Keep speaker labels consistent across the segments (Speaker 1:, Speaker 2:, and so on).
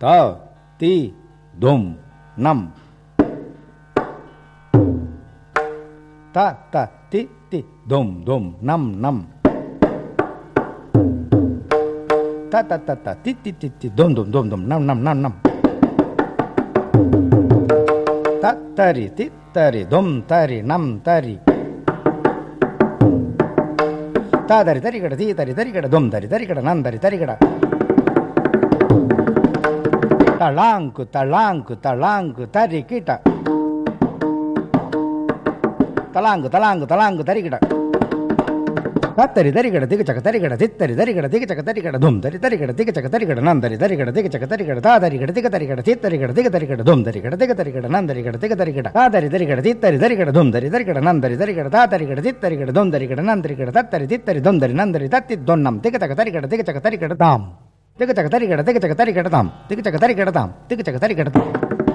Speaker 1: த தி தும் நம் த த தி தி தும் தும் நம் நம் த த த த தி தி தி தி தும் தும் தும் தும் நம் நம் நம் நம் த தரி தி தரி தும் தரி நம் தரி த தரி தரி கட தி தரி தரி கட தும் தரி தரி கட நம் தரி தரி கட தளாங்கு தளாங்கு தளாங்கு தரி கிட்ட தலாங்கு தலாங்கு தலாங்கு தரிகிட தரி தரிகிட திகச்சக்க தரிகிட தித்தரி தரிகிட திகச்சக்க தரிகிட தும் தரி தரிகிட திகச்சக்க தரிகிட நந்தரி தரிகிட திகச்சக்க தரிகிட தாதரிகிட திக தரிகிட தித்தரிகிட திக தரிகிட தும் தரிகிட திக தரிகிட நந்தரிகிட திக தரிகிட தாதரி தரிகிட தித்தரி தரிகிட தும் தரி தரிகிட நந்தரி தரிகிட தாதரிகிட தித்தரிகிட தும் தரிகிட நந்தரிகிட தத்தரி தித்தரி தும் தரி நந்தரி தத்தி தொன்னம் திகச்சக்க தரிகிட திகச்சக்க தரிகிட தாம் திகச்சக்க தரிகிட திகச்சக்க தரிகிட தாம் திகச்சக்க தரிகிட தாம் திகச்சக்க தரிகிட தாம்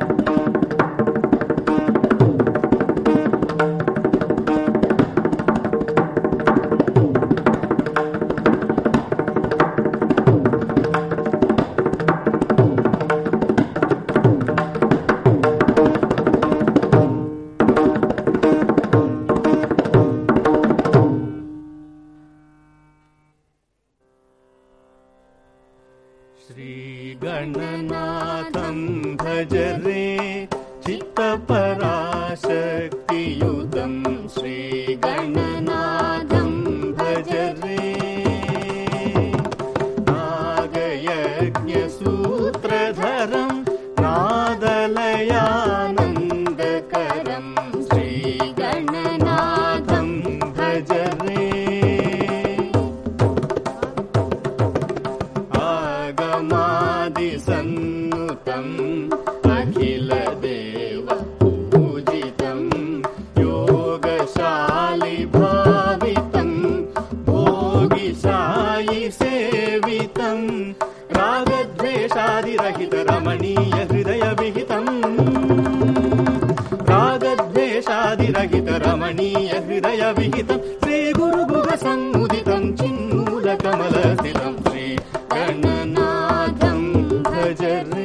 Speaker 2: श्रीगणनाथं भज रे चित्तपराशक्तियुतं श्रीगणनाथं भज रे नागयज्ञसूत्रधरं नादलयानन्दकरं श्रीगणनाथं भज रे सन्नुतम् अखिलदेव पूजितं योगशालि भावितं भोगिशायि सेवितं रागद्वेषादिरहित रमणीय हृदय विहितं रागद्वेषादिरहित रमणीय हृदय विहितं श्रीगुरुगुह सन्मुदितं चिन्मूलकमलस्थितं श्रीगणनाथं भज रे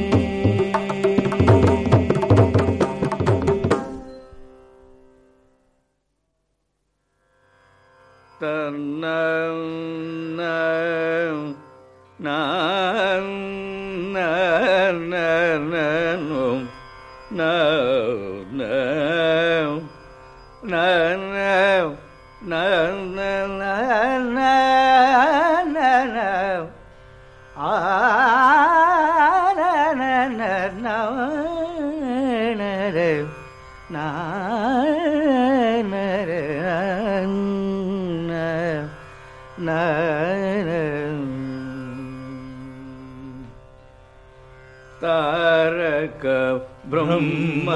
Speaker 2: तारक ब्रह्म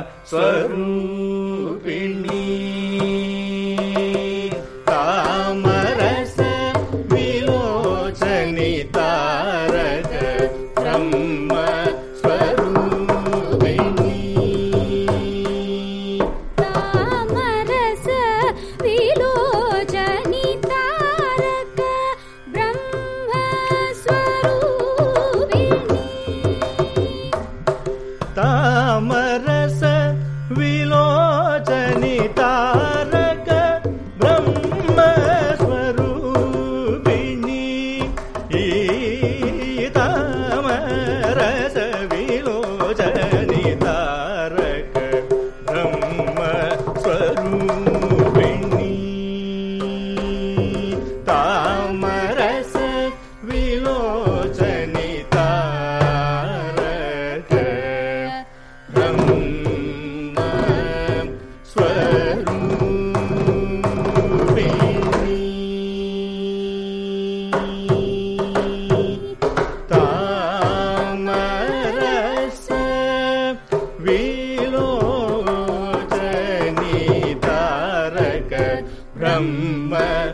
Speaker 2: स्वरूपिणी तामरस विलोचनी तारक ब्रह्म स्वरूपिणी
Speaker 3: तामरस विलोचनी तारक ब्रह्म स्वरूपिणी
Speaker 2: तामरस विलोचनी तारक ब्रह्म स्वरूपिणी तामरस विलोचनी तारक ब्रह्म स्वरूपिणी तामरस विलोचनी तारक ब्रह्म स्वरूपिणी तामरस विलोचनी तारक ब्रह्म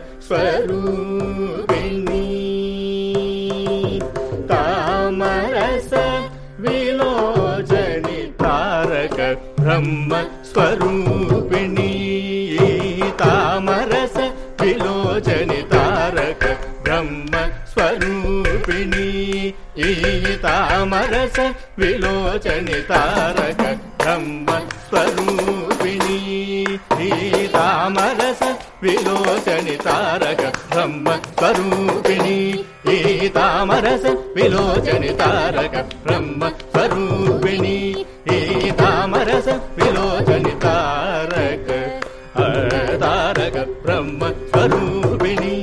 Speaker 2: स्वरूपिणी तामरस विलोचनी तारक ब्रह्म स्वरूपिणी तामरस विलोचनी तारक ब्रह्म स्वरूपिणी तामरस विलोचनि तारक ब्रह्म स्वरूपिणी तामरस विलोचनि तारक ब्रह्म स्वरूपिणी तामरस विलोचनि तारक ब्रह्म स्वरूपिणी तामरस विलोचनि तारक तारक ब्रह्म स्वरूपिणी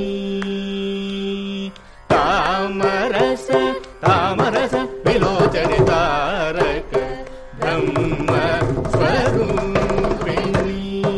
Speaker 2: तामरस तामरस विलोचनि तारक ब्रह्म स्वरूपिणी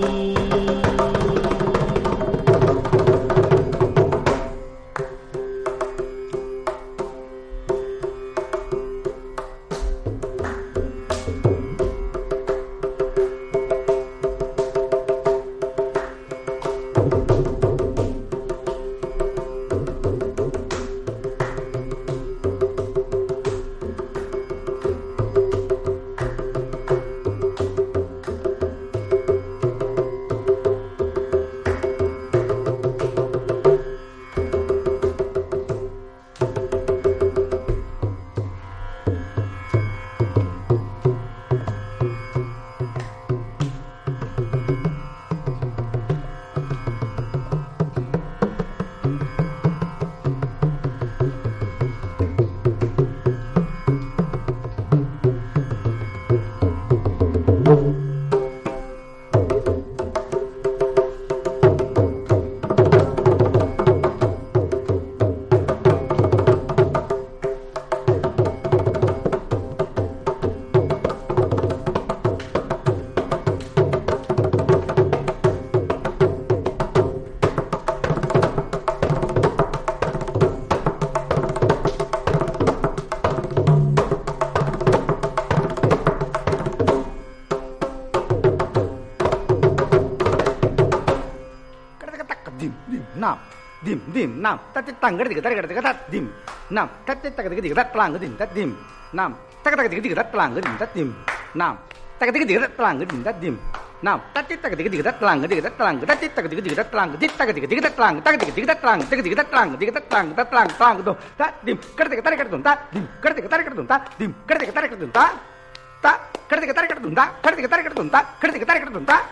Speaker 1: dim nam tati tangga diga tari diga tat dim nam tati taga diga tat plang dim tat dim nam taga diga tat plang dim tat dim nam taga diga tat plang dim tat dim nam tati taga diga tat plang tati taga diga tat plang dit taga diga tat plang taga diga tat plang taga diga tat plang do tat dim kada diga tari kadun tat dim kada diga tari kadun tat dim kada diga tari kadun tat ta kada diga tari kadun tat kada diga tari kadun tat kada diga tari kadun tat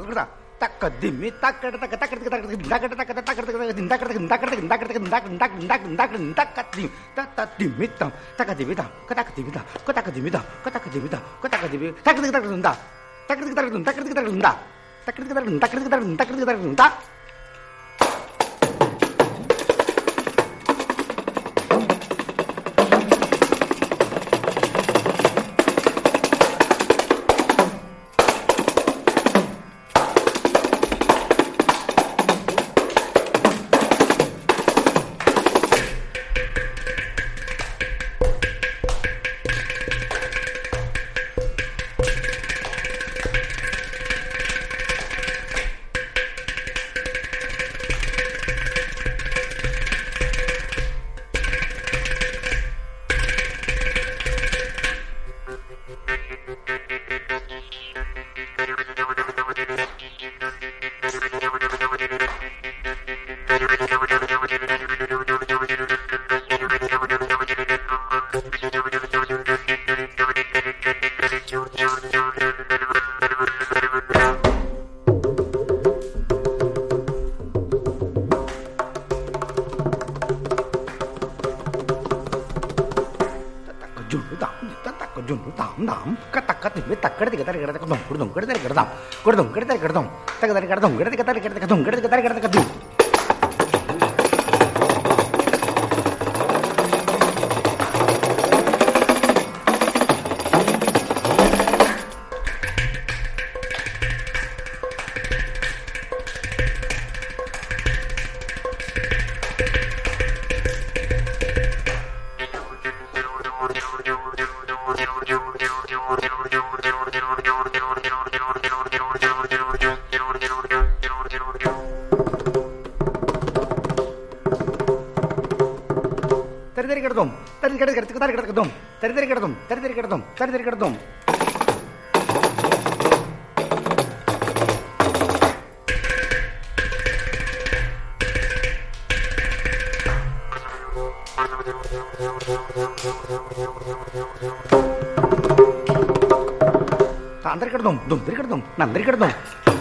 Speaker 1: కుడతా తక్క దిమ్మి తక్కడ తక్క తక్కడ తక్క ఇందాకడ తక్క తక్కడ ఇందాకడ ఇందాకడ ఇందాకడ ఇందాక ఇందాక ఇందాక ఇందాక ఇందాక తక్క దిమ్మితం తక్క దిమితం కతక దిమితం కతక దిమితం కతక దిమితం కతక దిమి తక్క తక్క ఉందా తక్క తక్క తక్క తక్క ఉందా తక్క తక్క తక్క తక్క తక్క ఉందా అందరికడదాం దుందరికడదాం నందరికడదాం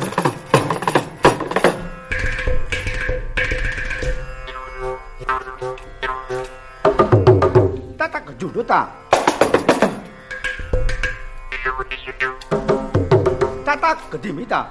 Speaker 1: తతక జుడుతా తతక దిమితా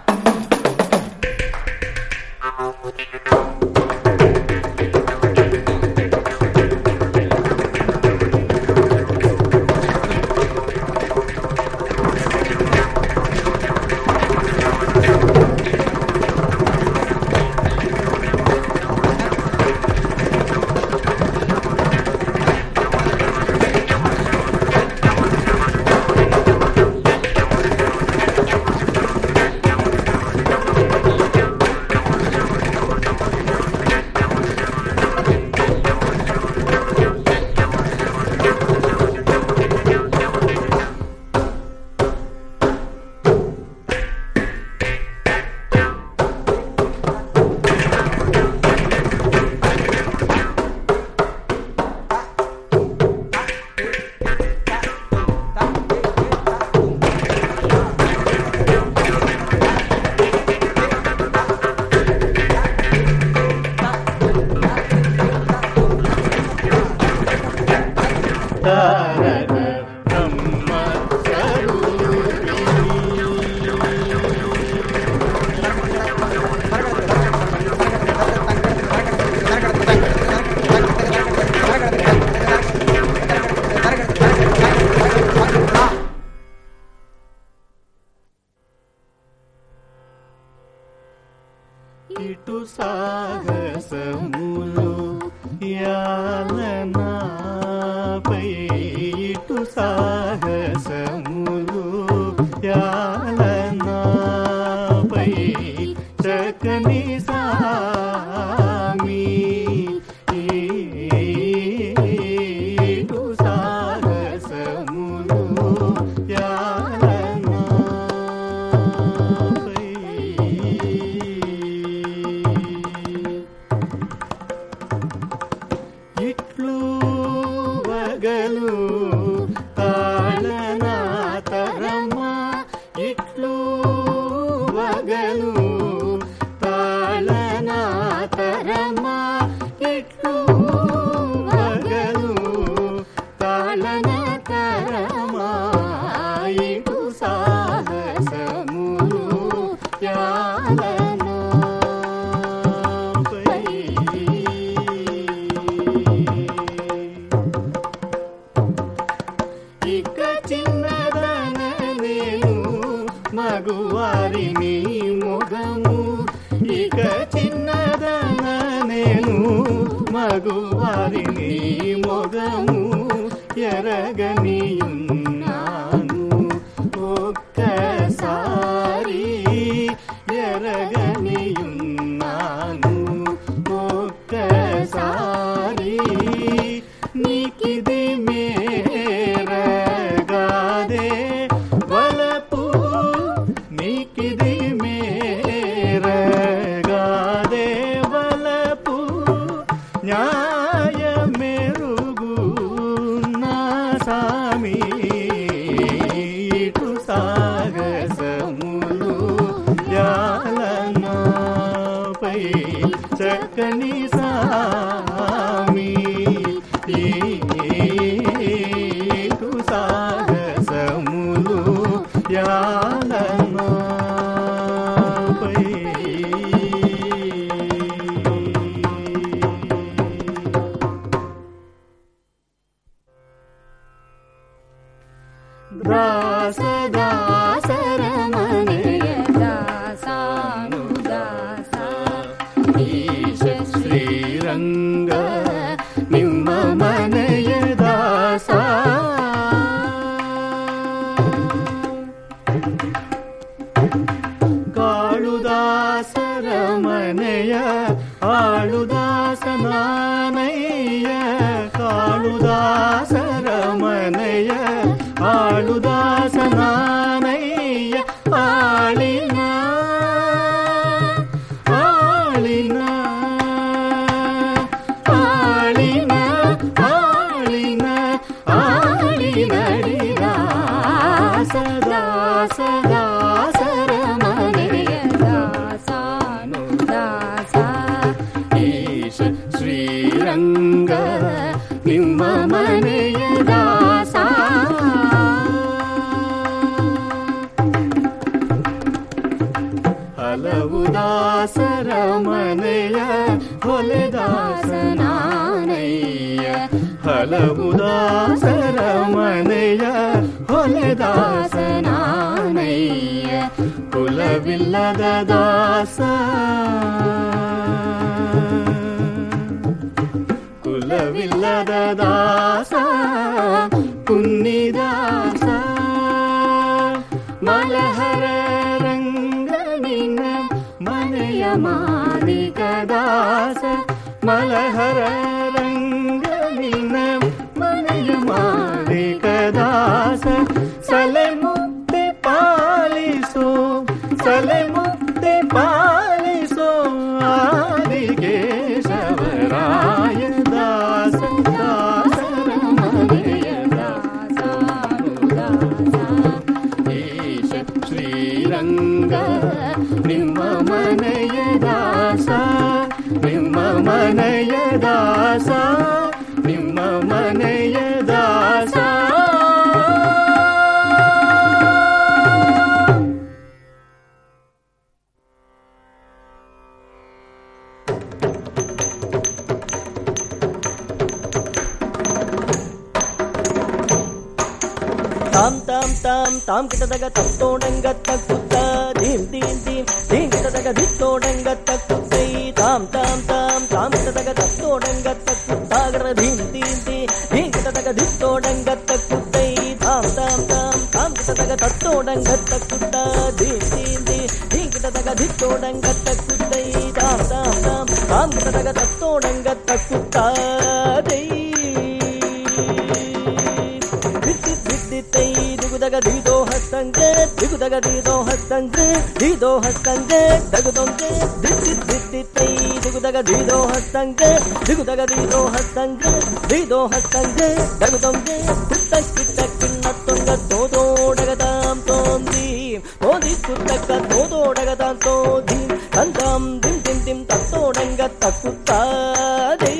Speaker 2: ఇటు సాహసములు యాలనాపై ఇటు సాహసములు యాలనాపై చకని సామి ఇటు సాహసములు ఇట్లు వగలు తాళనా తరమా ఇట్లు వగలు వారిని మొగము ఎరగనియున్నాను ఒక్కసారి ఎరగనియున్నాను ఒక్కసారి నీకిది మేరగాదే వలపు నీకిది మేరగాదే వలపు న్యాయ మెరుగు నా సామి ఇటు సాగసములు యాలనాపై చక్కని సామి ఇటు సాగసములు యాలనాపై దాస దాసరమణయ
Speaker 3: ದಾಸಾನುದಾಸ
Speaker 2: ಈಶ ಶ್ರೀರಂಗ ನಿಮ್ಮ ಮನೆಯ ದಾಸ ಕಾಳುದಾಸರ ಮನೆಯ ಆಳುದಾಸನಾನಯ್ಯ ಕಾಳುದಾಸರ ಮನೆಯ ಆಳುದಾಸನಾನಯ್ಯ ಆಳಿನ ಆಳಿನ ಆಳಿನ ಆಳಿನ ಆಳಿನಡಿದ ದಾಸ ದಾಸರ ಮನೆಯ
Speaker 3: ದಾಸಾನುದಾಸ
Speaker 2: ಈಶ ಶ್ರೀರಂಗ ನಿಮ್ಮ ಮನೆಯ ದಾಸ ಹಲವು ದಾಸರ ಮನೆಯ ಹೊಲೆದಾಸನಾನಯ್ಯ ಹಲವು ದಾಸರ ಮನೆಯ ಹೊಲೆದಾಸನಾನಯ್ಯ ಕುಲವಿಲ್ಲದ ದಾಸ ಕುಲವಿಲ್ಲದ ದಾಸ ಕುನ್ನಿದಾಸ ಮಲಹರ ರಂಗನಿನ ಮನೆಯ ಮಾಲಿಕ ದಾಸ ಮಲಹರ ರಂಗನಿನ ಮನೆಯ ಮಾಲಿಕ ದಾಸ ಸಲೆ ಮುಕ್ತಿ ಪಾಲಿಸೋ ಸಲೆ ಮುಕ್ತಿ ಪಾಲಿಸೋ ಆದಿಕೇಶವರಾಯ ದಾಸ ದಾಸರ ಮನೆಯ ಈಶ ಶ್ರೀರಂಗ ನಿಮ್ಮ ಮನೆಯ ದಾಸ ನಿಮ್ಮ ಮನೆಯ ದಾಸ ನಿಮ್ಮ ಮನೆಯ ದಾಸ
Speaker 4: ತಾಮ್ ತಾಮ್ ತಾಮ್ ತಾಮ್ ಕಿಟದಗ ತತ್ತೋಡಂಗ ತಕ್ಕುತ್ತ ಧೀಮ್ ಧೀಮ್ ಧೀಮ್ ಧೀಮ್ ಕಿಟದಗ ಧಿತ್ತೋಡಂಗ ತಕ್ಕುತ್ತೈ ತಾಮ್ ತಾಮ್ ತಾಮ್ ತಾಮ್ ಕಿಟದಗ ತತ್ತೋಡಂಗ ತಕ್ಕುತ್ತಾಗರ ಧೀಮ್ ಧೀಮ್ ಧೀಮ್ ಧೀಮ್ ಕಿಟದಗ ಧಿತ್ತೋಡಂಗ ತಕ್ಕುತ್ತೈ ತಾಮ್ ತಾಮ್ ತಾಮ್ ತಾಮ್ ಕಿಟದಗ ತತ್ತೋಡಂಗ ತಕ್ಕುತ್ತ ಧೀಮ್ ಧೀಮ್ ಧೀಮ್ ಧೀಮ್ ಕಿಟದಗ ಧಿತ್ತೋಡಂಗ ತಕ್ಕುತ್ತೈ ತಾಮ್ ತಾಮ್ ತಾಮ್ ತಾಮ್ ಕಿಟದಗ ತತ್ತೋಡಂಗ ತಕ್ಕುತ್ತ ದೈ ದಿಗುದಗ ದೀದೋ ಹಸ್ತಂಗೆ ದಿಗುದಗ ದೀದೋ ಹಸ್ತಂಗೆ ದೀದೋ ಹಸ್ತಂಗೆ ದಗುದೊಂಗೆ ದಿತ್ತಿತ್ತೈ ದಿಗುದಗ ದೀದೋ ಹಸ್ತಂಗೆ ದಿಗುದಗ ದೀದೋ ಹಸ್ತಂಗೆ ದೀದೋ ಹಸ್ತಂಗೆ ದಗುದೊಂಗೆ ಕುತ್ತ ಕಿಟ್ಟ ಕಿಣ್ಣ ತೊಂಗ ತೋದೋಡಗದಾಂ ತೋಂದಿ ತೋದಿ ಕುತ್ತಕ್ಕ ತೋದೋಡಗದಾಂ ತೋದಿ ತಂತಾಂ ದಿಂ ದಿಂ ದಿಂ ತತ್ತೋಡಂಗ ತಕ್ಕುತ್ತಾದೈ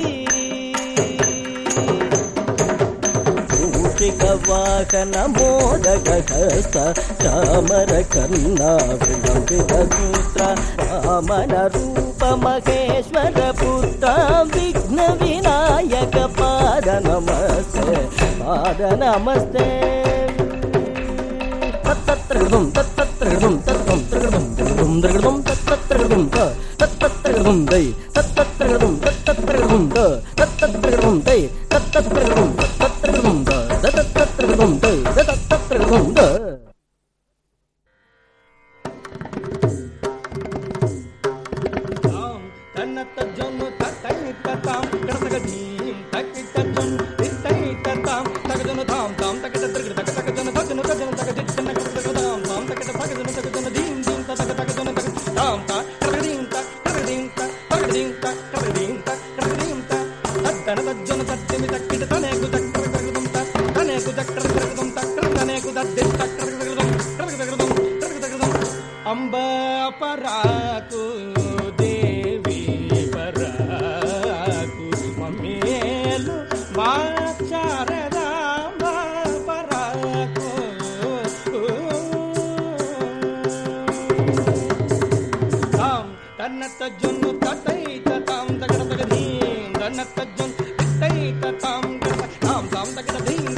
Speaker 4: ವಾಹನ ಮೋದಕ ಹಸ್ತ ಚಾಮರ ಕರ್ಣ ವಿಳಂಬಿತ ಸೂತ್ರ ರಾಮನ ರೂಪ ಮಹೇಶ್ವರ ಪುತ್ರ ವಿಘ್ನ ವಿನಾಯಕ ಪಾದ ನಮಸ್ತೆ ಪಾದ ನಮಸ್ತೆ ತತ್ತತ್ರಗಂ ತತ್ತತ್ರಗಂ ತತ್ತಂ ತ್ರಗಂ ತ್ರಗಂ ತ್ರಗಂ ತತ್ತತ್ರಗಂ ತತ್ತತ್ರಗಂ ದೈ ತತ್ತತ್ರಗಂ ತತ್ತತ್ರಗಂ తత్తత్రగదం తై తత్తత్రగదం తత్తత్రగదం దత్తత్రగదం తై దత్తత్రగదం ద తన్నత జొన్న తై తతాం కడతగ దీం తక్కిట జొన్న తై తతాం తగజన తాం తాం తకట త్రగ తక తగజన తజన తజన తక జిట్టన కడతగదాం తాం తకట తగజన తగజన దీం దీం తక తగజన తక తాం తా కడగదీం తా కడగదీం తా కడగదీం తా కడగదీం తా కడగదీం తా తన తజన తజ్జమి తక్కిట తనేకు తక్కర తగదం తా తనేకు తక్కర తగదం తక్కర తనేకు తద్ది తక్కర తగదం తగదం తగదం అంబ పరాకు దేవి పరాకు మమ్మేలు వాచారదాంబ పరాకు తాం తన్నత జొన్ను తై తతాం తగడ తగదీం తన్నత జొన్ను తై తతాం తాం తాం తగడ దీం